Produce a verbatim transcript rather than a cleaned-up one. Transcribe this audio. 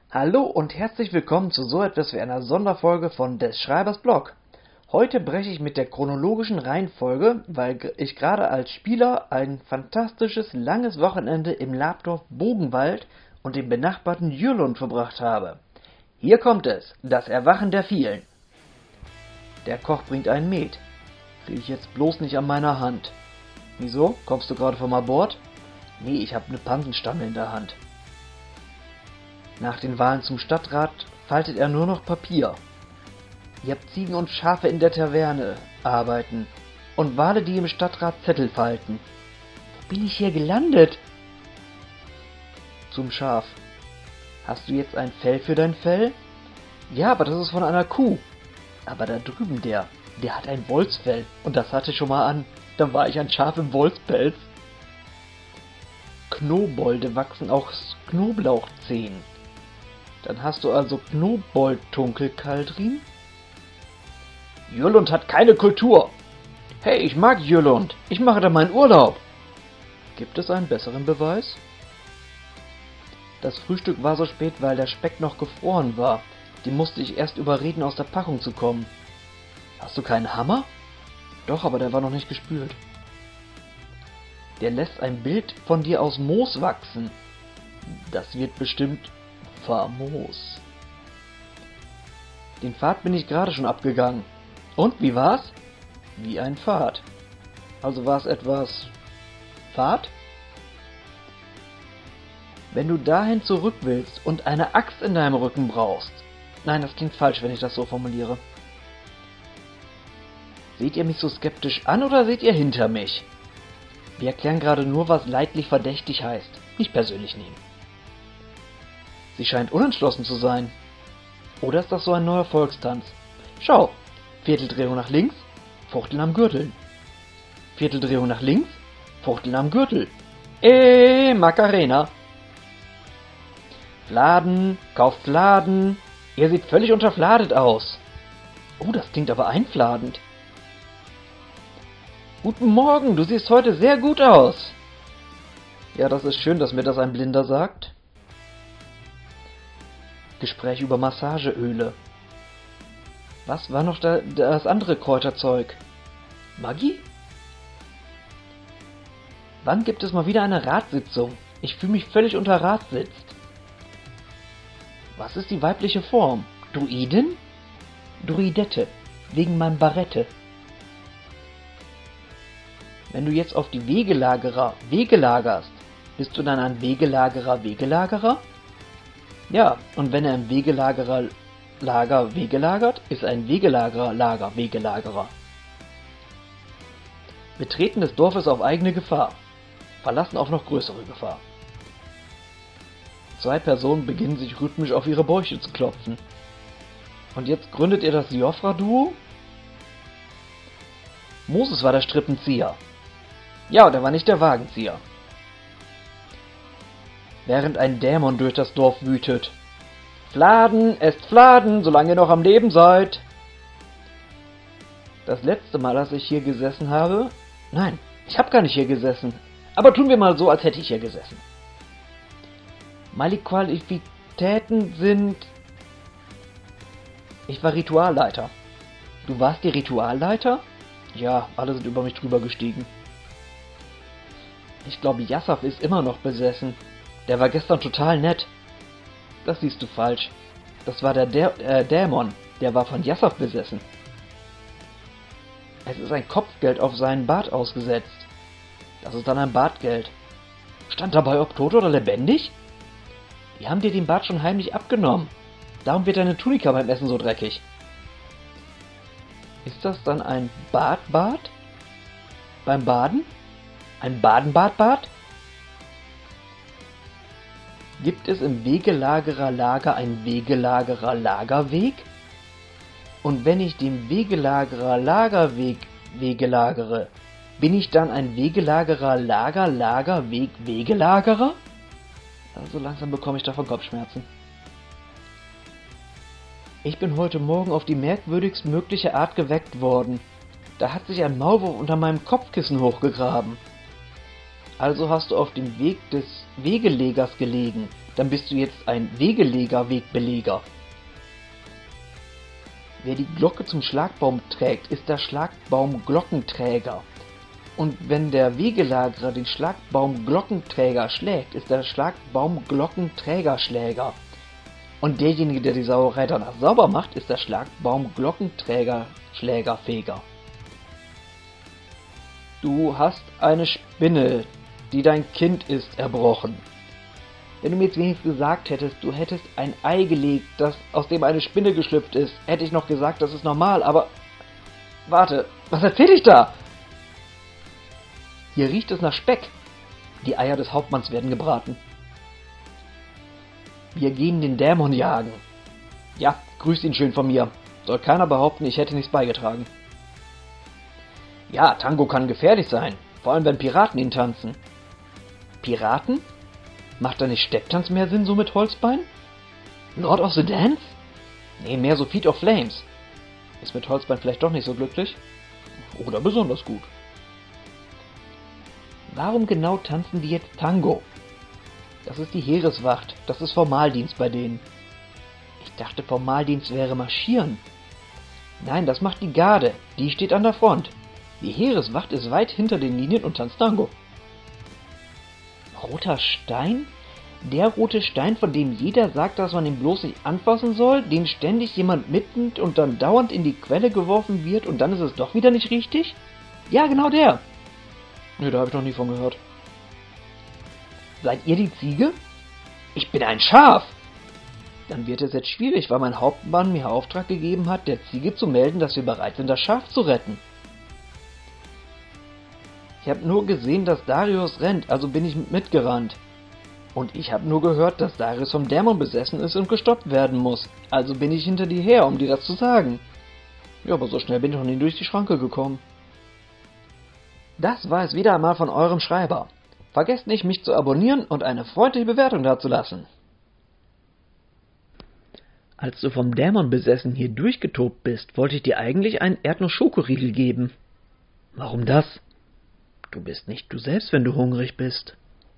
Hallo und herzlich willkommen zu so etwas wie einer Sonderfolge von des Schreibers Blog. Heute breche ich mit der chronologischen Reihenfolge, weil ich gerade als Spieler ein fantastisches langes Wochenende im Labdorf Bogenwald und dem benachbarten Jürlund verbracht habe. Hier kommt es, das Erwachen der Vielen. Der Koch bringt einen Met. Riech jetzt bloß nicht an meiner Hand. Wieso? Kommst du gerade vom Abort? Nee, ich habe eine Pansenstange in der Hand. Nach den Wahlen zum Stadtrat faltet er nur noch Papier. Ihr habt Ziegen und Schafe in der Taverne arbeiten und Wale, die im Stadtrat Zettel falten. Wo bin ich hier gelandet? Zum Schaf. Hast du jetzt ein Fell für dein Fell? Ja, aber das ist von einer Kuh. Aber da drüben der, der hat ein Wolfsfell und das hatte ich schon mal an. Da war ich ein Schaf im Wolfspelz. Knobolde wachsen aus Knoblauchzehen. Dann hast du also Knobold-Tunkelkaldrin? Jürlund hat keine Kultur. Hey, ich mag Jürlund. Ich mache da meinen Urlaub. Gibt es einen besseren Beweis? Das Frühstück war so spät, weil der Speck noch gefroren war. Den musste ich erst überreden, aus der Packung zu kommen. Hast du keinen Hammer? Doch, aber der war noch nicht gespült. Der lässt ein Bild von dir aus Moos wachsen. Das wird bestimmt famos. Den Pfad bin ich gerade schon abgegangen. Und, wie war's? Wie ein Pfad. Also war es etwas Pfad? Wenn du dahin zurück willst und eine Axt in deinem Rücken brauchst. Nein, das klingt falsch, wenn ich das so formuliere. Seht ihr mich so skeptisch an oder seht ihr hinter mich? Wir erklären gerade nur, was leidlich verdächtig heißt. Nicht persönlich nehmen. Sie scheint unentschlossen zu sein. Oder ist das so ein neuer Volkstanz? Schau, Vierteldrehung nach links, Fuchteln am Gürtel. Vierteldrehung nach links, Fuchteln am Gürtel. Eh, Macarena. Fladen, kauft Fladen. Ihr seht völlig unterfladet aus. Oh, das klingt aber einfladend. Guten Morgen, du siehst heute sehr gut aus. Ja, das ist schön, dass mir das ein Blinder sagt. Gespräch über Massageöle. Was war noch da, das andere Kräuterzeug? Maggi? Wann gibt es mal wieder eine Ratssitzung? Ich fühle mich völlig unter Ratssitz. Was ist die weibliche Form? Druidin? Druidette, wegen meinem Barette. Wenn du jetzt auf die Wegelagerer Wege lagerst, bist du dann ein Wegelagerer Wegelagerer? Ja, und wenn er im Wegelagerer Lager Wege lagert, ist ein Wegelagerer Lager Wegelagerer. Betreten des Dorfes auf eigene Gefahr. Verlassen auf noch größere Gefahr. Zwei Personen beginnen sich rhythmisch auf ihre Bäuche zu klopfen. Und jetzt gründet ihr das Siofra-Duo? Moses war der Strippenzieher. Ja, und er war nicht der Wagenzieher. Während ein Dämon durch das Dorf wütet. Fladen, esst Fladen, solange ihr noch am Leben seid. Das letzte Mal, als ich hier gesessen habe... Nein, ich habe gar nicht hier gesessen. Aber tun wir mal so, als hätte ich hier gesessen. Meine Qualitäten sind... Ich war Ritualleiter. Du warst die Ritualleiter? Ja, alle sind über mich drüber gestiegen. Ich glaube, Yassaf ist immer noch besessen. Der war gestern total nett. Das siehst du falsch. Das war der Dä äh, Dämon. Der war von Yassaf besessen. Es ist ein Kopfgeld auf seinen Bart ausgesetzt. Das ist dann ein Bartgeld. Stand dabei, ob tot oder lebendig? Die haben dir den Bart schon heimlich abgenommen. Darum wird deine Tunika beim Essen so dreckig. Ist das dann ein Badbad? Beim Baden? Ein Badenbadbad? Gibt es im Wegelagerer Lager ein Wegelagerer Lagerweg? Und wenn ich dem Wegelagerer Lagerweg wegelagere, bin ich dann ein Wegelagerer Lager Lagerweg Wegelagerer? Also langsam bekomme ich davon Kopfschmerzen. Ich bin heute Morgen auf die merkwürdigst mögliche Art geweckt worden. Da hat sich ein Maulwurf unter meinem Kopfkissen hochgegraben. Also hast du auf dem Weg des Wegelegers gelegen, dann bist du jetzt ein Wegeleger, Wegbeleger. Wer die Glocke zum Schlagbaum trägt, ist der Schlagbaum-Glockenträger. Und wenn der Wegelagerer den Schlagbaum-Glockenträger schlägt, ist der Schlagbaum-Glockenträgerschläger. Und derjenige, der die Sauerei danach sauber macht, ist der Schlagbaum-Glockenträger-Schlägerfeger. Du hast eine Spinne, die dein Kind ist, erbrochen. Wenn du mir jetzt wenigstens gesagt hättest, du hättest ein Ei gelegt, das aus dem eine Spinne geschlüpft ist, hätte ich noch gesagt, das ist normal, aber... Warte, was erzähl ich da? Hier riecht es nach Speck. Die Eier des Hauptmanns werden gebraten. Wir gehen den Dämon jagen. Ja, grüßt ihn schön von mir. Soll keiner behaupten, ich hätte nichts beigetragen. Ja, Tango kann gefährlich sein, vor allem wenn Piraten ihn tanzen. Piraten? Macht da nicht Stepptanz mehr Sinn, so mit Holzbein? Lord of the Dance? Nee, mehr so Feet of Flames. Ist mit Holzbein vielleicht doch nicht so glücklich? Oder besonders gut. Warum genau tanzen die jetzt Tango? Das ist die Heereswacht, das ist Formaldienst bei denen. Ich dachte, Formaldienst wäre Marschieren. Nein, das macht die Garde, die steht an der Front. Die Heereswacht ist weit hinter den Linien und tanzt Tango. Roter Stein? Der rote Stein, von dem jeder sagt, dass man ihn bloß nicht anfassen soll, den ständig jemand mitnimmt und dann dauernd in die Quelle geworfen wird und dann ist es doch wieder nicht richtig? Ja, genau der. Nö, da habe ich noch nie von gehört. Seid ihr die Ziege? Ich bin ein Schaf! Dann wird es jetzt schwierig, weil mein Hauptmann mir Auftrag gegeben hat, der Ziege zu melden, dass wir bereit sind, das Schaf zu retten. Ich habe nur gesehen, dass Darius rennt, also bin ich mitgerannt. Und ich habe nur gehört, dass Darius vom Dämon besessen ist und gestoppt werden muss. Also bin ich hinter dir her, um dir das zu sagen. Ja, aber so schnell bin ich noch nie durch die Schranke gekommen. Das war es wieder einmal von eurem Schreiber. Vergesst nicht, mich zu abonnieren und eine freundliche Bewertung dazulassen. Als du vom Dämon besessen hier durchgetobt bist, wollte ich dir eigentlich einen Erdnuss-Schokoriegel geben. Warum das? Du bist nicht du selbst, wenn du hungrig bist.